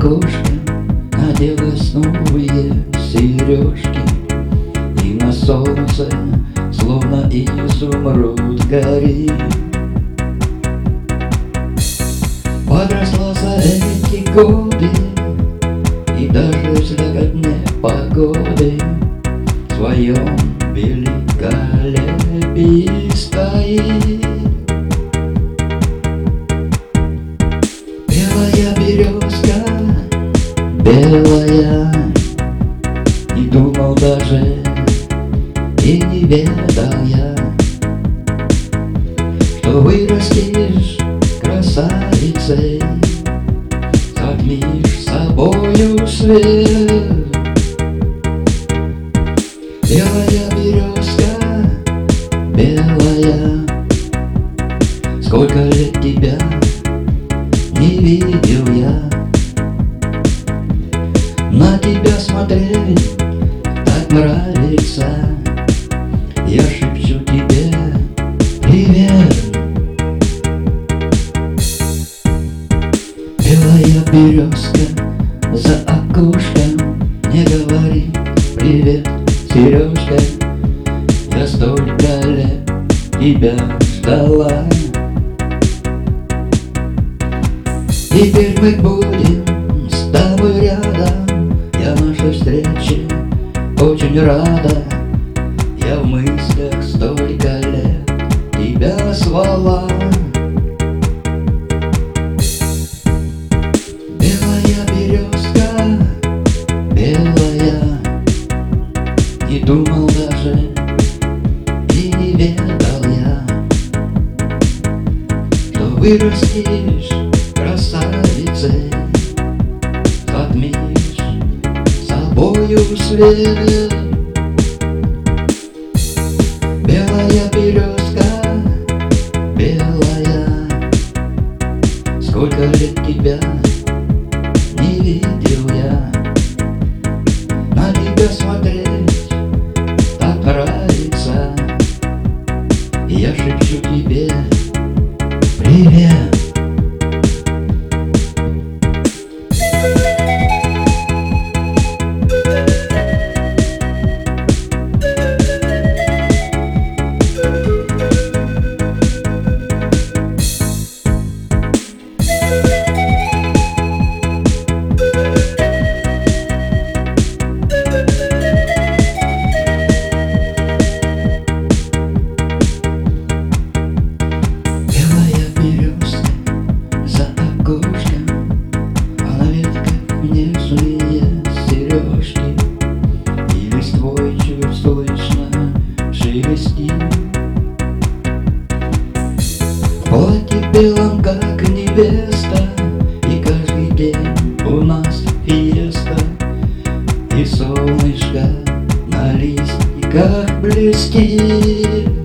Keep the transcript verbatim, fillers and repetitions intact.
окошке наделась новые сережки, и на солнце словно изумруд горит. Подросла за эти годы, и даже в слякотне погоды в своем великолепии стоит. Белая березка, белая, не думал даже и не ведал я, что вырастешь красавицей, затмишь собою свет. Белая березка, белая, сколько лет тебя не видел я. На тебя смотреть так нравится, я шепчу тебе привет. Белая березка за окошком не говори привет, Сережка, я столько лет тебя ждала. Теперь мы будем с тобой рядом, я нашей встрече очень рада. Я в мыслях столько лет тебя звала. Белая березка, белая, не думал даже и не ведал я, что вырастешь красавицей, затмишь собою свет. Белая березка, белая, сколько лет тебя не видел я. На тебя смотреть так нравится, я шепчу тебе привет. Нежные сережки, и листвой чуть слышно шелести. В платье белом, как невеста, и каждый день у нас фиеста, и солнышко на листиках блестит.